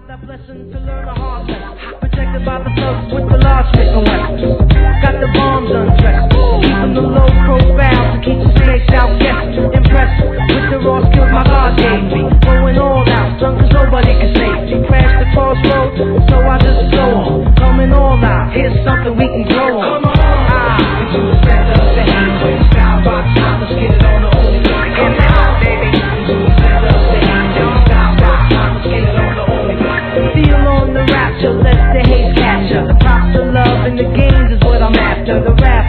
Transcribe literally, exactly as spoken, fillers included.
got that blessing to learn a hard lesson. Protected by the thugs with the large stick and weapons. Got the bombs undressed, keeping the low profile to keep the snakes out guessed. Impressed with the raw skills my God gave me. Going all out, son, cause nobody can save me. Crashed the crossroads, so I just go on. Coming all out, here's something we can grow on. Come on, ah, we do the center of the Hayway. Style by style, let's get it on the only way. Come on, baby, we do the center of the Hayway. Style by style, let's get it on the only way. Feel on the rapture, let the haze capture. The props of love and the games is what I'm after. The rap